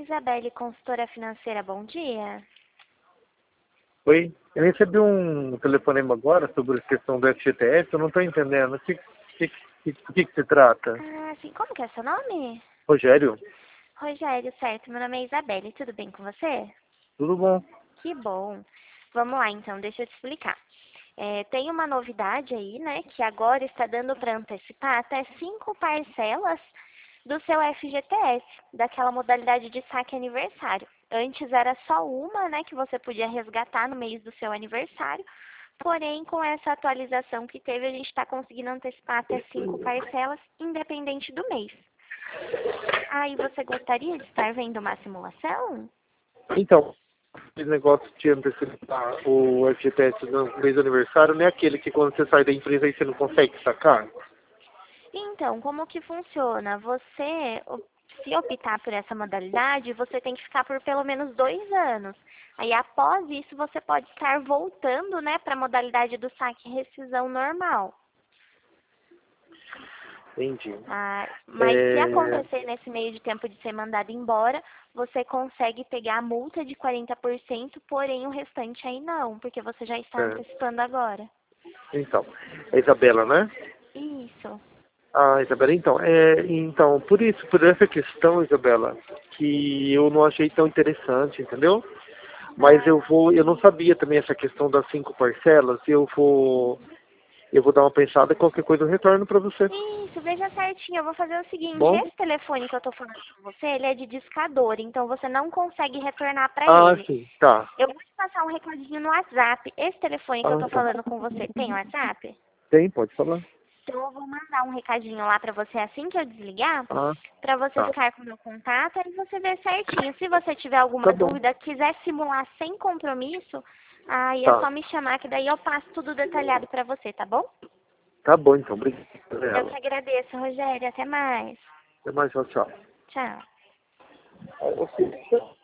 Isabelle, consultora financeira, bom dia. Oi, eu recebi um telefonema agora sobre a questão do FGTS, eu não estou entendendo. Do que se trata? Ah, sim, como que é seu nome? Rogério, Rogério, certo, meu nome é Isabelle, tudo bem com você? tudo bom? Que bom. Vamos lá então, deixa eu te explicar. Tem uma novidade aí, né, que agora está dando para antecipar até 5 parcelas do seu FGTS, daquela modalidade de saque aniversário. Antes era só uma, né, que você podia resgatar no mês do seu aniversário, porém com essa atualização que teve, a gente está conseguindo antecipar até 5 parcelas, independente do mês. Aí você gostaria de estar vendo uma simulação? Então, esse negócio de antecipar o FGTS no mês do aniversário não é aquele que quando você sai da empresa aí você não consegue sacar? Então, como que funciona? Se optar por essa modalidade, você tem que ficar por pelo menos 2 anos. Aí, após isso, você pode estar voltando, né, para a modalidade do saque e rescisão normal. Entendi. Mas se acontecer nesse meio de tempo de ser mandado embora, você consegue pegar a multa de 40%, porém o restante aí não, porque você já está antecipando agora. Então, é Isabela, né? Isso. Ah, Isabela, então, por essa questão, Isabela, que eu não achei tão interessante, entendeu? Mas eu não sabia também essa questão das 5 parcelas, eu vou dar uma pensada e qualquer coisa eu retorno para você. Isso, veja certinho. Eu vou fazer o seguinte, Bom? esse telefone que eu tô falando com você, ele é de discador, então você não consegue retornar para Ah, ele. sim, tá. Eu vou te passar um recadinho no WhatsApp. Esse telefone que eu Ah, tô tá. falando com você tem WhatsApp? Tem, pode falar. Então eu vou mandar um recadinho lá para você assim que eu desligar, Ah, para você tá. ficar com o meu contato e você ver certinho. Se você tiver alguma Tá bom. dúvida, quiser simular sem compromisso, aí é Tá. só me chamar que daí eu passo tudo detalhado para você, tá bom? Tá bom, então. Obrigado, Eu que Gabriela. agradeço, Rogério. Até mais. Até mais, tchau, tchau. Tchau. Ah, você-